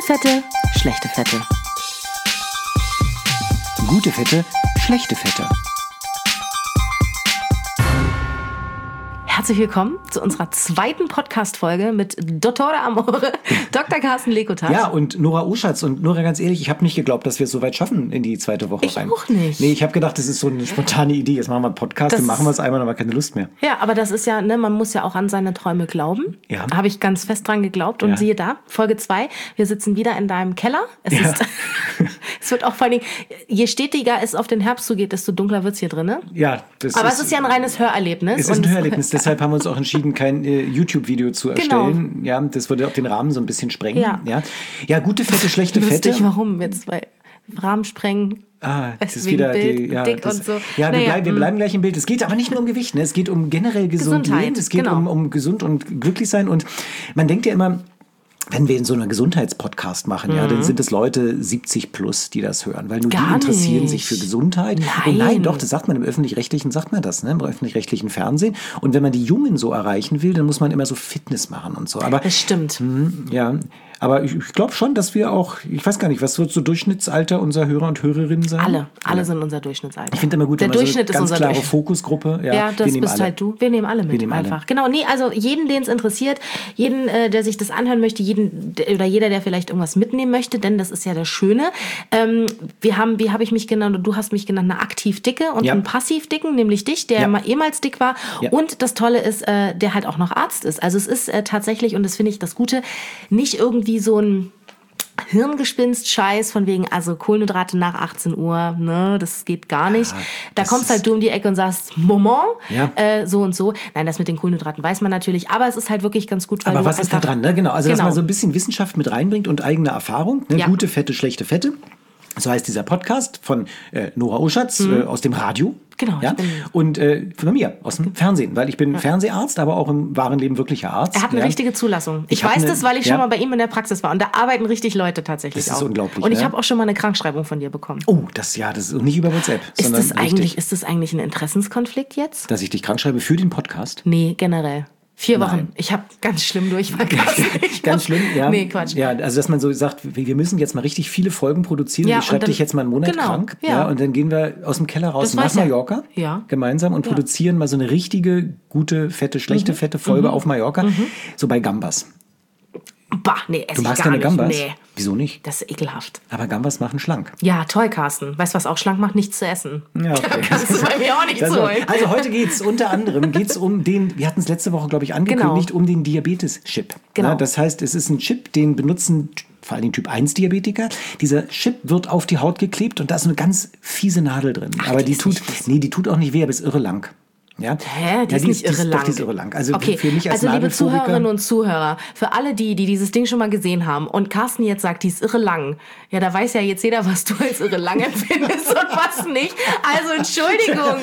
Fette, schlechte Fette. Gute Fette, schlechte Fette. Herzlich willkommen zu unserer zweiten Podcast-Folge mit Dottore Amore, Dr. Carsten Lekotat. Ja, und Nora Uschatz. Und Nora, ganz ehrlich, ich habe nicht geglaubt, dass wir es so weit schaffen in die zweite Woche rein. Ich auch nicht. Nee, ich habe gedacht, das ist so eine spontane Idee. Jetzt machen wir einen Podcast, dann machen wir es einmal, dann haben wir keine Lust mehr. Ja, aber das ist ja, ne, man muss ja auch an seine Träume glauben. Ja. Da habe ich ganz fest dran geglaubt. Und siehe da, Folge 2, wir sitzen wieder in deinem Keller. Es wird auch vor allem, je stetiger es auf den Herbst zugeht, desto dunkler wird es hier drin. Ne? Ja, aber es ist ja ein reines Hörerlebnis. Es ist ein Hörerlebnis, deshalb haben wir uns auch entschieden, kein YouTube-Video zu erstellen. Genau. Ja, das würde auch den Rahmen so ein bisschen sprengen. Ja, ja, gute Fette, schlechte Fette. Lustig, warum jetzt? Weil Rahmen sprengen. Das ist wieder Bild, dick und so. Ja, wir bleiben gleich im Bild. Es geht aber nicht nur um Gewicht, ne? Es geht um generell Gesundheit. Es geht um gesund und glücklich sein. Und man denkt ja immer, wenn wir in so einer Gesundheitspodcast machen, dann sind es Leute 70 plus, die das hören, weil nur die interessieren sich für Gesundheit. Nein. Und nein, doch, das sagt man im Öffentlich-Rechtlichen, ne? Im Öffentlich-Rechtlichen Fernsehen. Und wenn man die Jungen so erreichen will, dann muss man immer so Fitness machen und so. Aber das stimmt. Aber ich glaube schon, dass wir auch, ich weiß gar nicht, was wird so Durchschnittsalter unserer Hörer und Hörerinnen sein? Alle sind unser Durchschnittsalter. Ich finde immer gut, der wenn man Durchschnitt so eine ist ganz unser klare Fokusgruppe. Ja, das bist alle. halt du. Wir nehmen alle mit, einfach. Alle. Genau, nee, also jeden, den es interessiert, jeden, der sich das anhören möchte, jeder, der vielleicht irgendwas mitnehmen möchte, denn das ist ja das Schöne. Wie habe ich mich genannt und du hast mich genannt, eine aktiv Dicke und einen passiv Dicken, nämlich dich, der ehemals dick war. Ja. Und das Tolle ist, der halt auch noch Arzt ist. Also es ist tatsächlich, und das finde ich das Gute, nicht irgendwie so ein Hirngespinst-Scheiß von wegen, also Kohlenhydrate nach 18 Uhr, ne, das geht gar nicht. Da kommst halt du um die Ecke und sagst, Moment, so und so. Nein, das mit den Kohlenhydraten weiß man natürlich, aber es ist halt wirklich ganz gut, weil aber was ist da dran, ne? Genau, also dass man so ein bisschen Wissenschaft mit reinbringt und eigene Erfahrung, ne? Gute Fette, schlechte Fette. So heißt dieser Podcast von Nora Uschatz aus dem Radio. Genau. Ja? Und von mir aus dem Fernsehen, weil ich bin Fernseharzt, aber auch im wahren Leben wirklicher Arzt. Er hat eine richtige Zulassung. Ich weiß das, weil ich schon mal bei ihm in der Praxis war. Und da arbeiten richtig Leute tatsächlich auch. Das ist unglaublich. Und ich habe auch schon mal eine Krankschreibung von dir bekommen. Oh, das ist nicht über WhatsApp. Ist das eigentlich ein Interessenskonflikt jetzt? Dass ich dich krank schreibe für den Podcast? Nee, generell. 4 Wochen. Nein. Ich habe ganz schlimm Durchfall. Ganz schlimm, ja. Nee, Quatsch. Ja, also dass man so sagt, wir müssen jetzt mal richtig viele Folgen produzieren. Ich schreibe dich jetzt mal einen Monat krank. Ja. Und dann gehen wir aus dem Keller raus nach Mallorca gemeinsam und produzieren mal so eine richtige, gute, fette, schlechte, fette Folge auf Mallorca. So bei Gambas. Bah, nee, du magst keine Gambas? Nee. Wieso nicht? Das ist ekelhaft. Aber Gambas machen schlank. Ja, toll, Carsten. Weißt du, was auch schlank macht? Nichts zu essen. Ja, okay. Da kannst du bei mir auch nichts holen. Also heute geht es unter anderem um den, wir hatten es letzte Woche, glaube ich, angekündigt, um den Diabetes-Chip. Genau. Ja, das heißt, es ist ein Chip, den benutzen vor allem Typ 1 Diabetiker. Dieser Chip wird auf die Haut geklebt und da ist eine ganz fiese Nadel drin. Aber die tut auch nicht weh, aber ist irre lang. Ja? Hä? Die ist nicht irre lang. Doch, die ist irre lang. Also okay. Für mich als liebe Zuhörerinnen und Zuhörer, für alle die dieses Ding schon mal gesehen haben und Carsten jetzt sagt, die ist irre lang, ja, da weiß ja jetzt jeder, was du als irre lang empfindest und was nicht. Also Entschuldigung,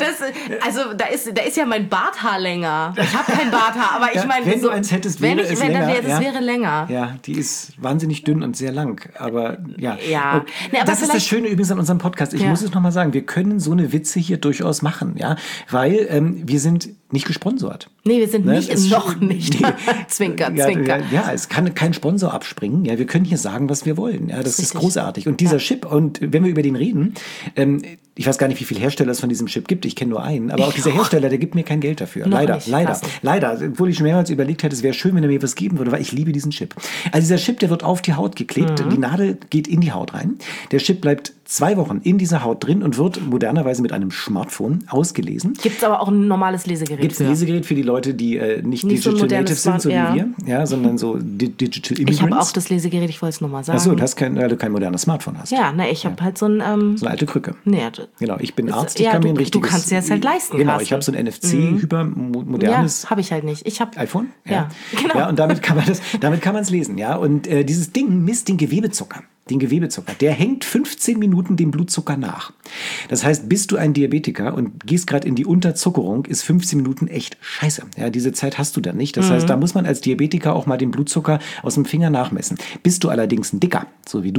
da ist ja mein Barthaar länger. Ich habe kein Barthaar, aber ich meine, wenn du eins hättest, wäre es länger. Das wäre länger. Ja, die ist wahnsinnig dünn und sehr lang, aber ja. Ja. Nee, aber das ist das Schöne übrigens an unserem Podcast. Ich muss es nochmal sagen, wir können so eine Witze hier durchaus machen, ja, weil wir sind nicht gesponsert. Nee, wir sind noch nicht. Nee. Zwinker, Zwinker. Ja, es kann kein Sponsor abspringen. Ja, wir können hier sagen, was wir wollen. Ja, das ist großartig. Und dieser Chip, und wenn wir über den reden, ich weiß gar nicht, wie viele Hersteller es von diesem Chip gibt. Ich kenne nur einen. Aber auch dieser Hersteller, der gibt mir kein Geld dafür. Leider. Obwohl ich schon mehrmals überlegt hätte, es wäre schön, wenn er mir was geben würde, weil ich liebe diesen Chip. Also dieser Chip, der wird auf die Haut geklebt. Die Nadel geht in die Haut rein. Der Chip bleibt 2 Wochen in dieser Haut drin und wird modernerweise mit einem Smartphone ausgelesen. Gibt es aber auch ein normales Lesegerät Gibt es ein Lesegerät für die Leute, die nicht Digital so Native sind, so wie wir, sondern so Digital Immigrants. Ich habe auch das Lesegerät, ich wollte es nochmal sagen. Achso, weil du kein modernes Smartphone hast. Ja, ich habe halt so ein... so eine alte Krücke. Nee, genau, ich bin Arzt, ich kann mir ein richtiges... Du kannst dir das halt leisten. Genau, ich habe so ein NFC-hypermodernes... Ja, habe ich halt nicht. Ich habe iPhone? Ja, genau. Ja, und damit kann man es lesen, ja. Und dieses Ding misst den Gewebezucker. Der hängt 15 Minuten dem Blutzucker nach. Das heißt, bist du ein Diabetiker und gehst gerade in die Unterzuckerung, ist 15 Minuten echt scheiße. Ja, diese Zeit hast du dann nicht. Das heißt, da muss man als Diabetiker auch mal den Blutzucker aus dem Finger nachmessen. Bist du allerdings ein Dicker, so wie du,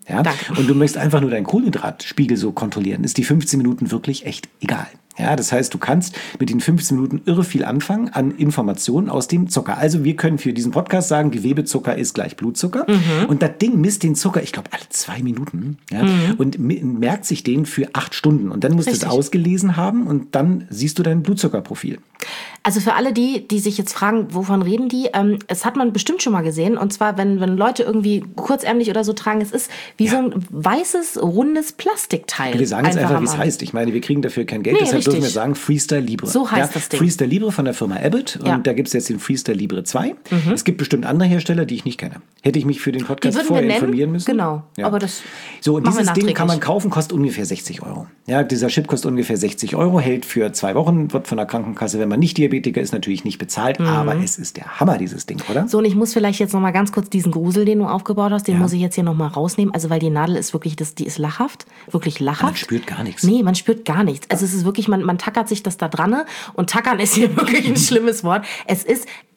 Ja? Danke. Und du möchtest einfach nur deinen Kohlenhydratspiegel so kontrollieren, ist die 15 Minuten wirklich echt egal. Ja, das heißt, du kannst mit den 15 Minuten irre viel anfangen an Informationen aus dem Zucker. Also wir können für diesen Podcast sagen, Gewebezucker ist gleich Blutzucker. Und das Ding misst den Zucker, ich glaube, alle 2 Minuten. Ja, und merkt sich den für 8 Stunden. Und dann musst du es ausgelesen haben und dann siehst du dein Blutzuckerprofil. Also für alle die sich jetzt fragen, wovon reden die? Es hat man bestimmt schon mal gesehen. Und zwar, wenn Leute irgendwie kurzärmlich oder so tragen, es ist wie so ein weißes, rundes Plastikteil. Wir sagen jetzt einfach, wie es heißt. Ich meine, wir kriegen dafür kein Geld, deshalb dürfen wir sagen Freestyle Libre. So heißt das Ding. Freestyle Libre von der Firma Abbott. Und da gibt es jetzt den Freestyle Libre 2. Es gibt bestimmt andere Hersteller, die ich nicht kenne. Hätte ich mich für den Podcast vorher informieren müssen. Genau, ja. Aber das so, und dieses Ding kann man kaufen, kostet ungefähr 60 €. Ja, dieser Chip kostet ungefähr 60 €, hält für 2 Wochen, wird von der Krankenkasse, wenn man nicht Diabetiker ist, natürlich nicht bezahlt. Aber es ist der Hammer, dieses Ding, oder? So, und ich muss vielleicht jetzt noch mal ganz kurz diesen Grusel, den du aufgebaut hast, den muss ich jetzt hier noch mal rausnehmen. Also, weil die Nadel ist wirklich, die ist lachhaft. Wirklich lachhaft. Man spürt gar nichts. Nee, man spürt gar nichts. Also, es ist wirklich, man tackert sich das da dran. Und tackern ist hier wirklich ein schlimmes Wort. Es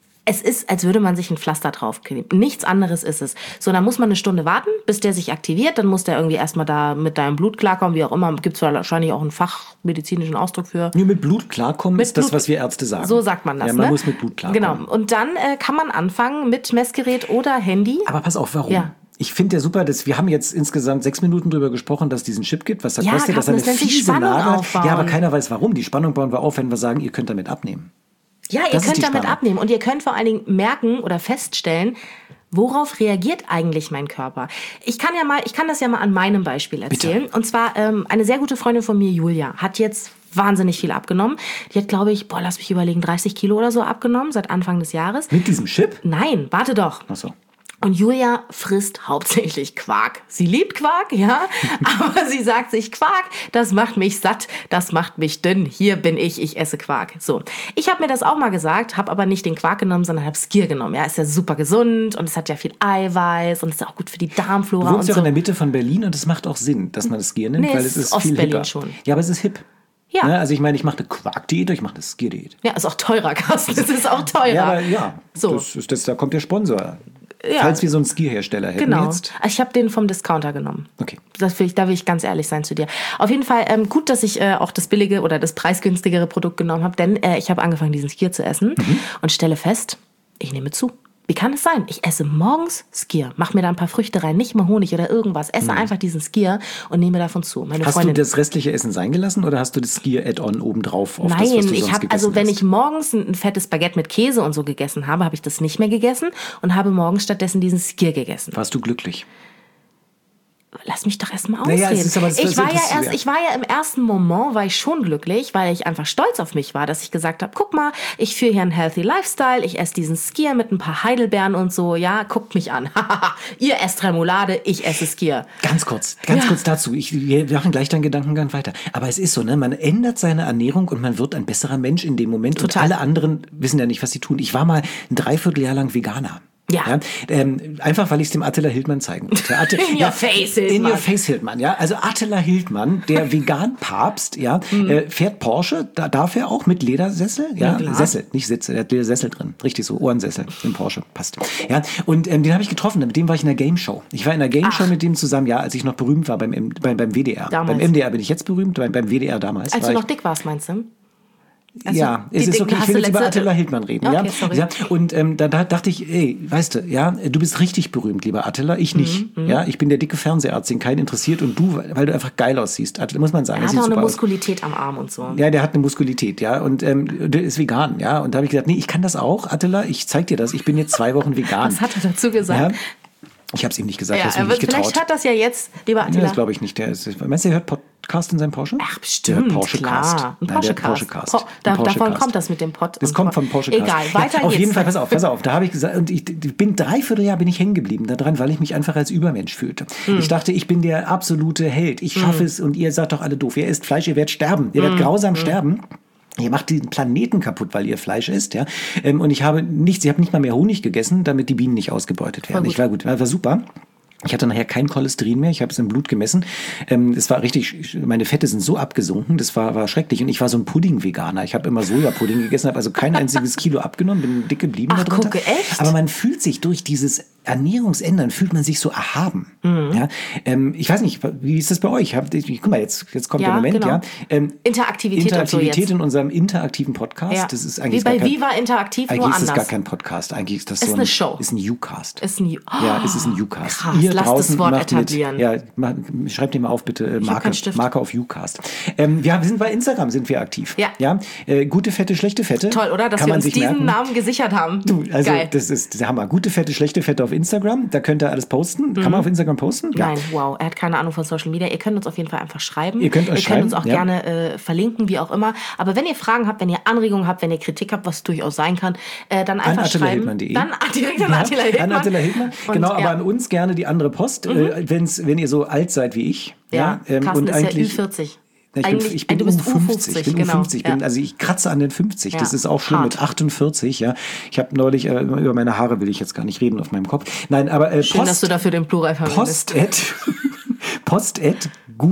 ist, als würde man sich ein Pflaster draufkleben. Nichts anderes ist es. So, dann muss man eine Stunde warten, bis der sich aktiviert. Dann muss der irgendwie erstmal da mit deinem Blut klarkommen, wie auch immer. Gibt es wahrscheinlich auch einen fachmedizinischen Ausdruck für. Nur mit Blut klarkommen ist das, was wir Ärzte sagen. So sagt man das, ja, man muss mit Blut klarkommen. Genau. Und dann kann man anfangen mit Messgerät oder Handy. Aber pass auf, warum? Ja. Ich finde ja super, dass wir haben jetzt insgesamt 6 Minuten drüber gesprochen, dass es diesen Chip gibt. Was das kostet, dass eine fiese Nadel. Aufbauen. Ja, aber keiner weiß warum. Die Spannung bauen wir auf, wenn wir sagen, ihr könnt damit abnehmen. Ja, ihr könnt damit abnehmen und ihr könnt vor allen Dingen merken oder feststellen, worauf reagiert eigentlich mein Körper? Ich kann das ja mal an meinem Beispiel erzählen. Bitte. Und zwar eine sehr gute Freundin von mir, Julia, hat jetzt wahnsinnig viel abgenommen. Die hat, glaube ich, lass mich überlegen, 30 Kilo oder so abgenommen seit Anfang des Jahres. Mit diesem Chip? Nein, warte doch. Ach so. Und Julia frisst hauptsächlich Quark. Sie liebt Quark, ja, aber sie sagt sich, Quark, das macht mich satt, das macht mich dünn. Hier bin ich esse Quark. So, ich habe mir das auch mal gesagt, habe aber nicht den Quark genommen, sondern habe Skyr genommen. Ja, ist ja super gesund und es hat ja viel Eiweiß und ist auch gut für die Darmflora. Du wohnst ja auch in der Mitte von Berlin und es macht auch Sinn, dass man das Skyr nimmt, weil es ist viel hipper. Schon. Ja, aber es ist hip. Ja. Ne? Also ich meine, ich mache eine Quark-Diät, ich mache eine Skyr-Diät. Ja, ist auch teurer, Carsten. Das ist auch teurer. Ja, aber ja, so. Da kommt der Sponsor. Ja. Falls wir so einen Ski-Hersteller hätten jetzt. Ich habe den vom Discounter genommen. Okay. Da will ich ganz ehrlich sein zu dir. Auf jeden Fall gut, dass ich auch das billige oder das preisgünstigere Produkt genommen habe, denn ich habe angefangen, diesen Skyr zu essen und stelle fest, ich nehme zu. Wie kann es sein? Ich esse morgens Skyr, mach mir da ein paar Früchte rein, nicht mal Honig oder irgendwas, esse einfach diesen Skyr und nehme davon zu. Hast du das restliche Essen sein gelassen oder hast du das Skyr-Add-on obendrauf auf Nein, das, was du ich habe wenn ich morgens ein fettes Baguette mit Käse und so gegessen habe, habe ich das nicht mehr gegessen und habe morgens stattdessen diesen Skyr gegessen. Warst du glücklich? Lass mich doch erst mal ausreden. Naja, ich war ja im ersten Moment war ich schon glücklich, weil ich einfach stolz auf mich war, dass ich gesagt habe, guck mal, ich führe hier einen healthy Lifestyle, ich esse diesen Skyr mit ein paar Heidelbeeren und so, ja, guckt mich an. Ihr esst Remoulade, ich esse Skyr. Ganz kurz dazu. Wir machen gleich deinen Gedankengang weiter. Aber es ist so, ne, man ändert seine Ernährung und man wird ein besserer Mensch in dem Moment. Total. Und alle anderen wissen ja nicht, was sie tun. Ich war mal ein Dreivierteljahr lang Veganer. Ja. Einfach, weil ich es dem Attila Hildmann zeigen wollte. In your face, Hildmann. In your face, Hildmann, ja. Also Attila Hildmann, der Vegan-Papst, ja, fährt Porsche, da darf er auch mit Ledersessel, ja. Sessel, nicht Sitze, der hat Ledersessel drin. Richtig so, Ohrensessel im Porsche, passt. Ja, und den habe ich getroffen, mit dem war ich in der Game Show. Ich war in der Game Show mit dem zusammen, ja, als ich noch berühmt war beim WDR. Damals. Beim MDR bin ich jetzt berühmt, beim WDR damals. Als du noch dick warst, meinst du? Also ja, es ist okay, ich will jetzt über Attila Hildmann reden. Okay, ja? Sorry. Ja, und da dachte ich, ey, weißt du, ja, du bist richtig berühmt, lieber Attila, ich nicht. Ja, ich bin der dicke Fernseharzt, den keinen interessiert und du, weil du einfach geil aussiehst. Attila, muss man sagen. Er hat auch eine Muskulität am Arm und so. Ja, der hat eine Muskulität, ja, und der ist vegan, ja. Und da habe ich gesagt, nee, ich kann das auch, Attila, ich zeig dir das, ich bin jetzt 2 Wochen vegan. Was hat er dazu gesagt? Ja? Ich habe es ihm nicht gesagt, ich habe mich nicht getraut. Vielleicht hört das ja jetzt, lieber Attila. Ja, das glaube ich nicht. Meinst du, der hört Podcast in seinem Porsche? Ach, bestimmt, klar. Ein Porsche-Cast. Davon kommt das mit dem Pod. Das kommt vom Porsche-Cast. Egal, weiter ja, auf jeden Fall, pass auf. Da habe ich gesagt, und ich bin 3/4 Jahr bin ich hängen geblieben daran, weil ich mich einfach als Übermensch fühlte. Ich dachte, ich bin der absolute Held. Ich schaffe es und ihr seid doch alle doof. Ihr esst Fleisch, ihr werdet sterben. Ihr werdet grausam sterben. Ihr macht den Planeten kaputt, weil ihr Fleisch isst, ja. Und ich habe nicht mal mehr Honig gegessen, damit die Bienen nicht ausgebeutet werden. War super. Ich hatte nachher kein Cholesterin mehr, ich habe es im Blut gemessen. Es war richtig, meine Fette sind so abgesunken, das war schrecklich. Und ich war so ein Pudding-Veganer. Ich habe immer Sojapudding gegessen, habe also kein einziges Kilo abgenommen, bin dick geblieben. Ach, gucke, echt? Aber man fühlt sich durch dieses Ernährungsändern fühlt man sich so erhaben. Ja? Ich weiß nicht, wie ist das bei euch? Guck mal, jetzt kommt der Moment. Genau. Ja? Interaktivität und so jetzt. In unserem interaktiven Podcast. Ja. Das ist eigentlich wie bei Viva Interaktiv, nur anders. Eigentlich ist es gar kein Podcast. Eigentlich ist das ist so eine Show. Ist ein U-Cast. Es ist ein U-Cast. Krass, Ihr lass draußen das Wort macht etablieren. Schreibt dir mal auf, bitte, Stift. Marke auf U-Cast. Wir sind bei Instagram aktiv. Ja. Gute Fette, schlechte Fette. Toll, oder? Dass wir uns diesen Namen gesichert haben. Geil. Das ist der Hammer. Gute Fette, schlechte Fette auf Instagram. Da könnt ihr alles posten. Kann man auf Instagram posten? Ja. Nein, wow. Er hat keine Ahnung von Social Media. Ihr könnt uns auf jeden Fall einfach schreiben. Ihr könnt uns auch gerne verlinken, wie auch immer. Aber wenn ihr Fragen habt, wenn ihr Anregungen habt, wenn ihr Kritik habt, was durchaus sein kann, dann einfach schreiben. Dann direkt an Attila Hildmann. An Attila Hildmann. Genau, aber an uns gerne die andere Post. Wenn ihr so alt seid wie ich. Carsten und ist eigentlich, ja Ü40. Ich bin um 50. Genau. Also ich kratze an den 50. Ja. Das ist auch schlimm mit 48. Ja, ich habe neulich über meine Haare will ich jetzt gar nicht reden auf meinem Kopf. Nein, aber schön, dass du dafür den Plural verwendest. Post@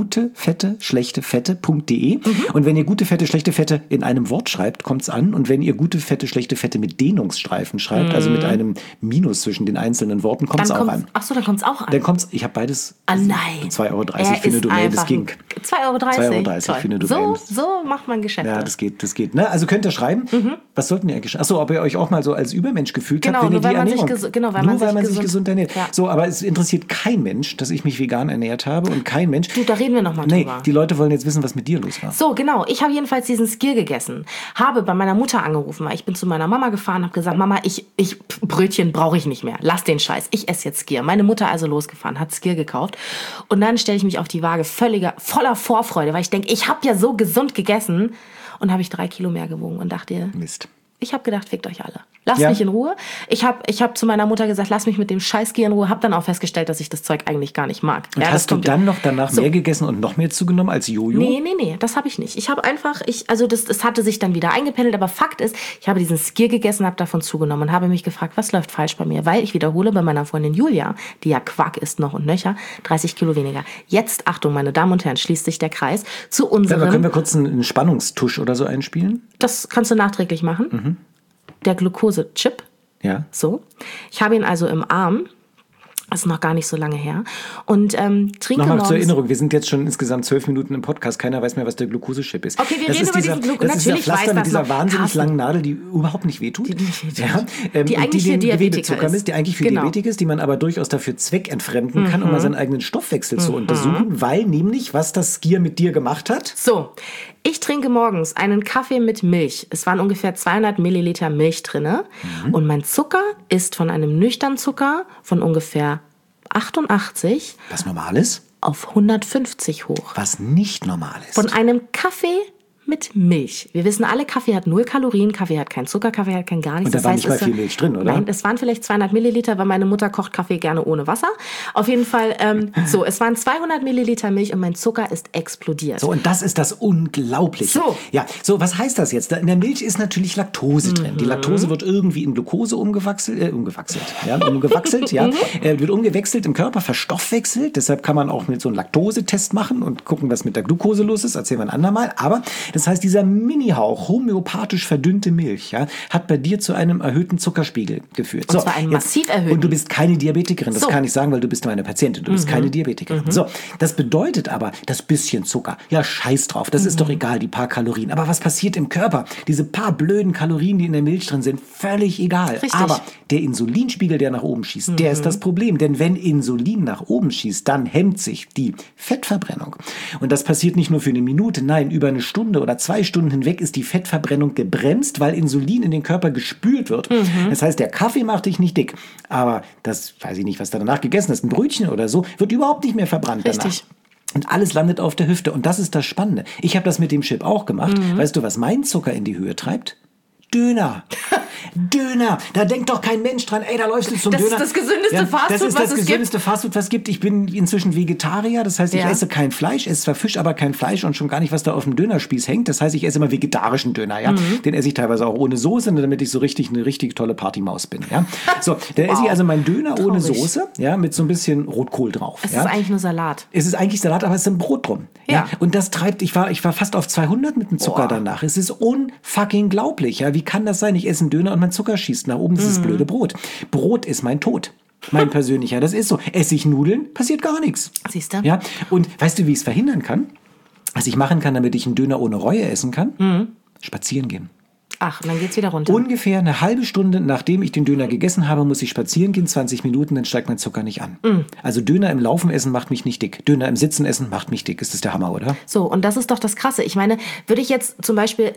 gute-fette-schlechte-fette.de und wenn ihr gute Fette schlechte Fette in einem Wort schreibt, kommt's an, und wenn ihr gute Fette schlechte Fette mit Dehnungsstreifen schreibt, also mit einem Minus zwischen den einzelnen Worten, kommt's auch an. Ach so, dann kommt's auch an. Ich habe beides. Nein. 2,30 € für eine Domain, das ging. 2,30 € für eine Domain. So macht man Geschäfte. Ja, das geht. Ne? Also könnt ihr schreiben. Was sollten ihr eigentlich? Achso, ob ihr euch auch mal so als Übermensch gefühlt habt, wenn ihr die Ernährung. Weil man sich gesund ernährt. Ja. So, aber es interessiert kein Mensch, dass ich mich vegan ernährt habe, und kein Mensch. Da reden wir nochmal drüber. Die Leute wollen jetzt wissen, was mit dir los war. So, genau. Ich habe jedenfalls diesen Skier gegessen. Habe bei meiner Mutter angerufen, weil ich bin zu meiner Mama gefahren, habe gesagt, Mama, Brötchen brauche ich nicht mehr. Lass den Scheiß. Ich esse jetzt Skier. Meine Mutter also losgefahren, hat Skier gekauft. Und dann stelle ich mich auf die Waage voller Vorfreude, weil ich denke, ich habe ja so gesund gegessen. Und habe ich 3 Kilo mehr gewogen und dachte, Mist. Ich habe gedacht, fickt euch alle. Lasst mich in Ruhe. Ich hab zu meiner Mutter gesagt, lass mich mit dem Scheißgier in Ruhe. Hab dann auch festgestellt, dass ich das Zeug eigentlich gar nicht mag. Und hast du dann noch danach mehr gegessen und noch mehr zugenommen als Jojo? Nee, das habe ich nicht. Ich habe einfach, das hatte sich dann wieder eingependelt. Aber Fakt ist, ich habe diesen Skier gegessen, habe davon zugenommen und habe mich gefragt, was läuft falsch bei mir? Weil ich wiederhole, bei meiner Freundin Julia, die ja Quark isst noch und nöcher, 30 Kilo weniger. Jetzt, Achtung, meine Damen und Herren, schließt sich der Kreis zu unserem... Können wir kurz einen Spannungstusch oder so einspielen? Das kannst du nachträglich machen. Der Glukosechip. Ja. So. Ich habe ihn also im Arm. Das ist noch gar nicht so lange her. Und trinke Nochmal morgens... zur Erinnerung, wir sind jetzt schon insgesamt 12 Minuten im Podcast. Keiner weiß mehr, was der Glukosechip ist. Okay, wir reden über diesen Glukosechip. Das ist dieser Pflaster mit dieser wahnsinnig langen Nadel, die überhaupt nicht wehtut. Die eigentlich für Diabetiker ist. Die eigentlich für Diabetiker ist, die man aber durchaus dafür zweckentfremden kann, um mal seinen eigenen Stoffwechsel zu untersuchen. Weil nämlich, was das Skier mit dir gemacht hat... So, ich trinke morgens einen Kaffee mit Milch. Es waren ungefähr 200 Milliliter Milch drin. Und mein Zucker ist von einem nüchternen Zucker von ungefähr 88 was normal ist, auf 150 hoch. Was nicht normal ist. Von einem Kaffee mit Milch. Wir wissen alle, Kaffee hat 0 Kalorien, Kaffee hat keinen Zucker, Kaffee hat kein gar nichts. Und da war nicht mal viel Milch drin, oder? Nein, es waren vielleicht 200 Milliliter, weil meine Mutter kocht Kaffee gerne ohne Wasser. Auf jeden Fall, es waren 200 Milliliter Milch und mein Zucker ist explodiert. So, und das ist das Unglaubliche. So, was heißt das jetzt? In der Milch ist natürlich Laktose drin. Die Laktose wird irgendwie in Glucose umgewechselt, wird umgewechselt im Körper, verstoffwechselt. Deshalb kann man auch mit so einem Laktosetest machen und gucken, was mit der Glucose los ist. Erzählen wir ein andermal. Aber das heißt, dieser Mini-Hauch homöopathisch verdünnte Milch hat bei dir zu einem erhöhten Zuckerspiegel geführt. Und zwar einen massiv erhöhten. Und du bist keine Diabetikerin. Das kann ich sagen, weil du bist meine Patientin. Du bist keine Diabetikerin. So, das bedeutet aber, das bisschen Zucker, ja, scheiß drauf. Das ist doch egal, die paar Kalorien. Aber was passiert im Körper? Diese paar blöden Kalorien, die in der Milch drin sind, völlig egal. Richtig. Aber der Insulinspiegel, der nach oben schießt, der ist das Problem. Denn wenn Insulin nach oben schießt, dann hemmt sich die Fettverbrennung. Und das passiert nicht nur für eine Minute, nein, über eine Stunde oder 2 Stunden hinweg ist die Fettverbrennung gebremst, weil Insulin in den Körper gespült wird. Das heißt, der Kaffee macht dich nicht dick. Aber das, weiß ich nicht, was du danach gegessen hast, ein Brötchen oder so, wird überhaupt nicht mehr verbrannt danach. Richtig. Und alles landet auf der Hüfte. Und das ist das Spannende. Ich habe das mit dem Chip auch gemacht. Weißt du, was mein Zucker in die Höhe treibt? Döner. Döner. Da denkt doch kein Mensch dran, ey, da läufst du zum Döner. Das ist das gesündeste Fastfood, was es gibt. Das ist das gesündeste Fastfood, was es gibt. Ich bin inzwischen Vegetarier. Das heißt, ich esse kein Fleisch, esse zwar Fisch, aber kein Fleisch und schon gar nicht, was da auf dem Dönerspieß hängt. Das heißt, ich esse immer vegetarischen Döner. Ja? Den esse ich teilweise auch ohne Soße, damit ich eine richtig tolle Partymaus bin. Ja? So, dann esse ich also meinen Döner ohne Soße, ja, mit so ein bisschen Rotkohl drauf. Es ist eigentlich nur Salat. Es ist eigentlich Salat, aber es ist ein Brot drum. Ja. Und das treibt, ich war fast auf 200 mit dem Zucker danach. Es ist unfucking glaublich. Ja? Wie kann das sein? Ich esse einen Döner und mein Zucker schießt nach oben. Das ist blöde Brot. Brot ist mein Tod. Mein persönlicher. Das ist so. Esse ich Nudeln, passiert gar nichts. Siehst du? Ja? Und weißt du, wie ich es verhindern kann? Was ich machen kann, damit ich einen Döner ohne Reue essen kann? Spazieren gehen. Ach, und dann geht's wieder runter. Ungefähr eine halbe Stunde, nachdem ich den Döner gegessen habe, muss ich spazieren gehen, 20 Minuten, dann steigt mein Zucker nicht an. Also Döner im Laufen essen macht mich nicht dick. Döner im Sitzen essen macht mich dick. Ist das der Hammer, oder? So, und das ist doch das Krasse. Ich meine, würde ich jetzt zum Beispiel,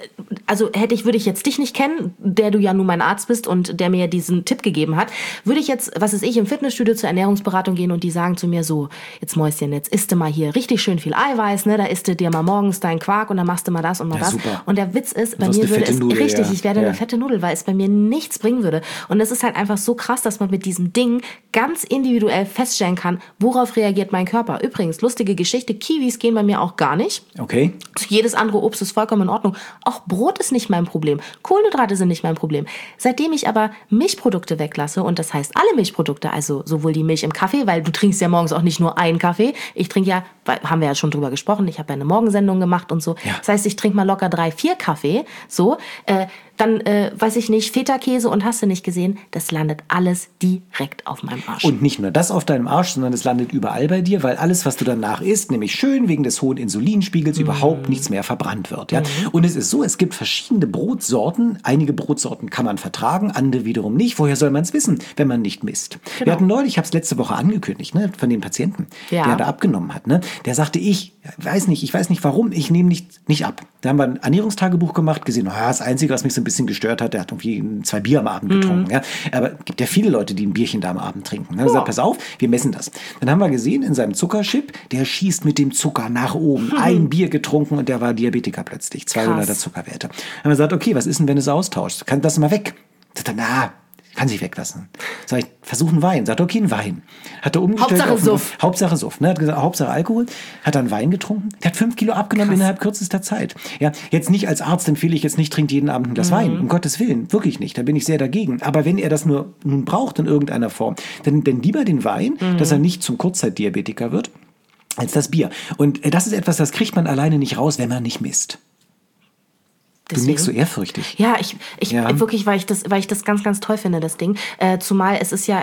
würde ich jetzt dich nicht kennen, der du ja nun mein Arzt bist und der mir diesen Tipp gegeben hat, würde ich jetzt, was weiß ich, im Fitnessstudio zur Ernährungsberatung gehen und die sagen zu mir so, jetzt Mäuschen, jetzt isst du mal hier richtig schön viel Eiweiß, ne? Da isst du dir mal morgens deinen Quark und dann machst du mal das und mal das. Super. Und der Witz ist, bei mir würde es, richtig, ich werde eine fette Nudel, weil es bei mir nichts bringen würde. Und es ist halt einfach so krass, dass man mit diesem Ding ganz individuell feststellen kann, worauf reagiert mein Körper. Übrigens, lustige Geschichte, Kiwis gehen bei mir auch gar nicht. Okay. Jedes andere Obst ist vollkommen in Ordnung. Auch Brot ist nicht mein Problem. Kohlenhydrate sind nicht mein Problem. Seitdem ich aber Milchprodukte weglasse, und das heißt alle Milchprodukte, also sowohl die Milch im Kaffee, weil du trinkst ja morgens auch nicht nur einen Kaffee. Ich trinke ja, haben wir ja schon drüber gesprochen, ich habe ja eine Morgensendung gemacht und so. Ja. Das heißt, ich trinke mal locker 3, 4 Kaffee, so, dann, weiß ich nicht, Feta-Käse und hast du nicht gesehen, das landet alles direkt auf meinem Arsch. Und nicht nur das auf deinem Arsch, sondern es landet überall bei dir, weil alles, was du danach isst, nämlich schön wegen des hohen Insulinspiegels, überhaupt nichts mehr verbrannt wird. Ja? Und es ist so, es gibt verschiedene Brotsorten. Einige Brotsorten kann man vertragen, andere wiederum nicht. Woher soll man es wissen, wenn man nicht misst? Genau. Wir hatten neulich, ich habe es letzte Woche angekündigt, ne, von dem Patienten, der da abgenommen hat. Ne? Der sagte, ich weiß nicht warum, ich nehme nicht ab. Da haben wir ein Ernährungstagebuch gemacht, gesehen, das Einzige, was mich so ein bisschen gestört hat, der hat irgendwie 2 Bier am Abend getrunken. Ja? Aber es gibt ja viele Leute, die ein Bierchen da am Abend trinken. Dann haben wir gesagt, pass auf, wir messen das. Dann haben wir gesehen, in seinem Zuckerchip, der schießt mit dem Zucker nach oben. Ein Bier getrunken und der war Diabetiker plötzlich. 200er Zuckerwerte. Dann haben wir gesagt, okay, was ist denn, wenn du es austauschst? Kann das mal weg? Sagt er, kann sich weglassen. Sag ich, versuch einen Wein. Sagt, okay, einen Wein. Hat er umgestellt. Hauptsache Suff. Ne? Hat gesagt, Hauptsache Alkohol. Hat dann Wein getrunken. Der hat 5 Kilo abgenommen innerhalb kürzester Zeit. Ja, jetzt nicht als Arzt empfehle ich jetzt nicht, trinkt jeden Abend ein Glas Wein. Um Gottes Willen. Wirklich nicht. Da bin ich sehr dagegen. Aber wenn er das nun braucht in irgendeiner Form, dann lieber den Wein, dass er nicht zum Kurzzeitdiabetiker wird, als das Bier. Und das ist etwas, das kriegt man alleine nicht raus, wenn man nicht misst. Deswegen. Du nickst so ehrfürchtig. Ja, ich wirklich, weil ich das ganz, ganz toll finde, das Ding. Zumal es ist ja,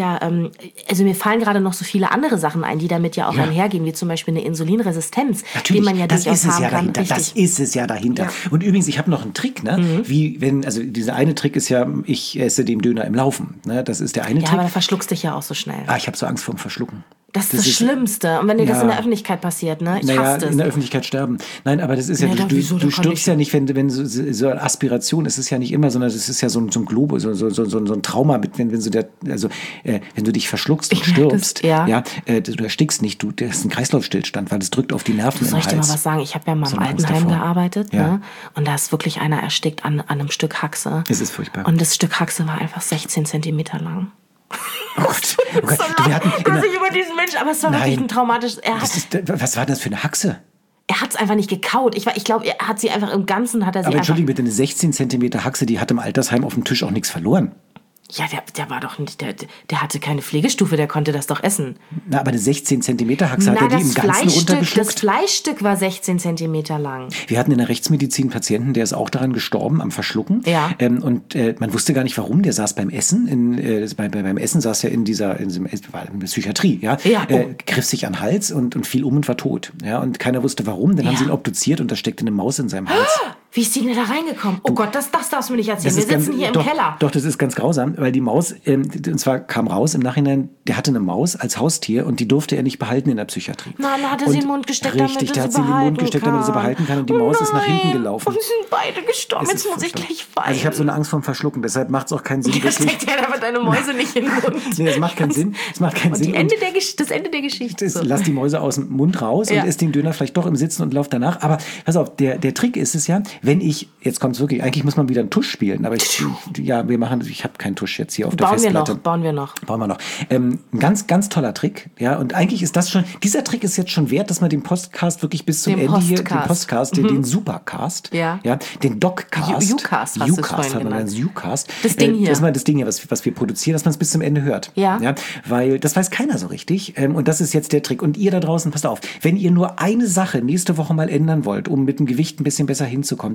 also mir fallen gerade noch so viele andere Sachen ein, die damit ja auch einhergehen, wie zum Beispiel eine Insulinresistenz, die man ja durchaus haben kann. Das ist es ja dahinter. Ja. Und übrigens, ich habe noch einen Trick, ne? Also dieser eine Trick ist ja, ich esse den Döner im Laufen. Ne? Das ist der eine Trick. Ja, aber da verschluckst dich ja auch so schnell. Ich habe so Angst vor dem Verschlucken. Das ist das Schlimmste. Und wenn dir das in der Öffentlichkeit passiert, ne? Ich hasse das. In der Öffentlichkeit sterben. Nein, aber das ist ja, du stirbst ja nicht, wenn so eine Aspiration ist es ja nicht immer, sondern es ist ja so ein Globus, so ein Trauma, wenn du dich verschluckst und stirbst, du erstickst nicht, das ist ein Kreislaufstillstand, weil das drückt auf die Nerven im Hals. Soll ich dir mal was sagen? Ich habe ja mal im Altenheim gearbeitet, ne? Und da ist wirklich einer erstickt an einem Stück Haxe. Es ist furchtbar. Und das Stück Haxe war einfach 16 Zentimeter lang. Oh Gott. So dass ich über diesen Menschen, aber es war wirklich ein traumatisches. Was war das für eine Haxe? Er hat es einfach nicht gekaut. Ich glaube, er hat sie einfach im Ganzen Aber entschuldige bitte, eine 16 Zentimeter Haxe, die hat im Altersheim auf dem Tisch auch nichts verloren. Ja, der war doch nicht, der hatte keine Pflegestufe, der konnte das doch essen. Na, aber eine 16 Zentimeter Haxe hat er die im Ganzen runtergeschluckt? Das Fleischstück war 16 Zentimeter lang. Wir hatten in der Rechtsmedizin einen Patienten, der ist auch daran gestorben, am Verschlucken. Ja. Und man wusste gar nicht, warum. Der saß beim Essen, beim Essen saß er in der Psychiatrie, griff sich an den Hals und fiel um und war tot. Ja, und keiner wusste warum. Dann haben sie ihn obduziert und da steckte eine Maus in seinem Hals. Wie ist die denn da reingekommen? Oh Gott, das darfst du mir nicht erzählen. Wir sitzen hier im Keller. Doch, das ist ganz grausam, weil die Maus, und zwar kam raus im Nachhinein, der hatte eine Maus als Haustier und die durfte er nicht behalten in der Psychiatrie. Nein, da hat er sie in den Mund gesteckt, damit er sie behalten kann und die Maus ist nach hinten gelaufen. Und sie sind beide gestorben, jetzt muss ich gleich weinen. Also ich habe so eine Angst vorm Verschlucken, deshalb macht es auch keinen Sinn. Ja, steckt ja aber deine Mäuse nicht in den Mund. Nee, das macht keinen Sinn. Das Ende der Geschichte. Lass die Mäuse aus dem Mund raus und isst den Döner vielleicht doch im Sitzen und lauf danach. Aber pass auf, der Trick ist es ja, wenn ich, jetzt kommt es wirklich, eigentlich muss man wieder einen Tusch spielen, aber ich habe keinen Tusch jetzt hier auf der Festplatte. Bauen wir noch. Ein ganz, ganz toller Trick, ja, und eigentlich ist das schon, dieser Trick ist jetzt schon wert, dass man den Podcast wirklich bis zum Ende hier, den Supercast, den Doccast, Ucast hat man dann Ucast, das Ding hier, was wir produzieren, dass man es bis zum Ende hört, weil das weiß keiner so richtig, und das ist jetzt der Trick. Und ihr da draußen, passt auf, wenn ihr nur eine Sache nächste Woche mal ändern wollt, um mit dem Gewicht ein bisschen besser hinzukommen,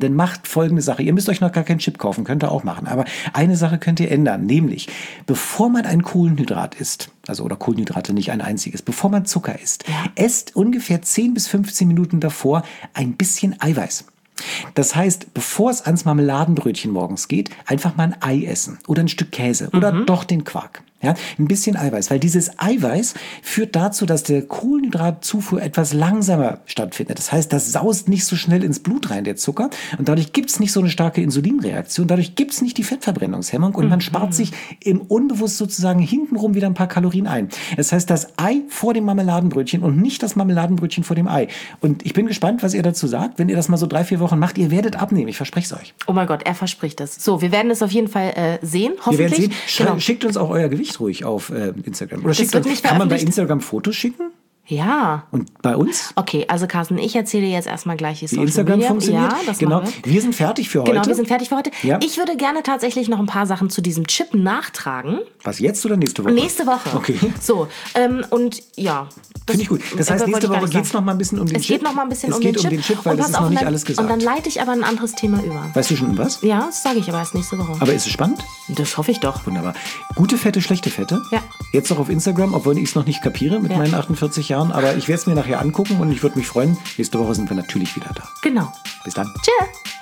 dann macht folgende Sache. Ihr müsst euch noch gar keinen Chip kaufen, könnt ihr auch machen. Aber eine Sache könnt ihr ändern, nämlich bevor man ein Kohlenhydrat isst, also oder Kohlenhydrate nicht ein einziges, bevor man Zucker isst, esst ungefähr 10 bis 15 Minuten davor ein bisschen Eiweiß. Das heißt, bevor es ans Marmeladenbrötchen morgens geht, einfach mal ein Ei essen oder ein Stück Käse oder doch den Quark. Ja, ein bisschen Eiweiß, weil dieses Eiweiß führt dazu, dass der Kohlenhydratzufuhr etwas langsamer stattfindet. Das heißt, das saust nicht so schnell ins Blut rein, der Zucker. Und dadurch gibt es nicht so eine starke Insulinreaktion. Dadurch gibt es nicht die Fettverbrennungshemmung. Und man spart sich im Unbewusst sozusagen hintenrum wieder ein paar Kalorien ein. Das heißt, das Ei vor dem Marmeladenbrötchen und nicht das Marmeladenbrötchen vor dem Ei. Und ich bin gespannt, was ihr dazu sagt. Wenn ihr das mal so 3-4 Wochen macht, ihr werdet abnehmen. Ich verspreche es euch. Oh mein Gott, er verspricht es. So, wir werden es auf jeden Fall sehen, hoffentlich. Wir werden sehen. Schickt uns auch euer Gewicht ruhig auf Instagram. Oder schickt uns, kann man bei Instagram Fotos schicken? Ja. Und bei uns? Okay, also Carsten, ich erzähle jetzt erstmal gleich, wie Instagram Media funktioniert. Ja, das genau. Wir sind fertig für heute. Genau, wir sind fertig für heute. Ja. Ich würde gerne tatsächlich noch ein paar Sachen zu diesem Chip nachtragen. Was, jetzt oder nächste Woche? Nächste Woche. Okay. So, und ja. Finde ich gut. Das heißt, nächste Woche geht es noch mal ein bisschen um den Chip. Es geht noch mal ein bisschen um den Chip, weil das ist noch nicht alles gesagt. Und dann leite ich aber ein anderes Thema über. Weißt du schon um was? Ja, das sage ich aber erst nächste Woche. Aber ist es spannend? Das hoffe ich doch. Wunderbar. Gute Fette, schlechte Fette? Ja. Jetzt noch auf Instagram, obwohl ich es noch nicht kapiere mit meinen 48 Jahren. Aber ich werde es mir nachher angucken und ich würde mich freuen. Nächste Woche sind wir natürlich wieder da. Genau. Bis dann. Tschüss.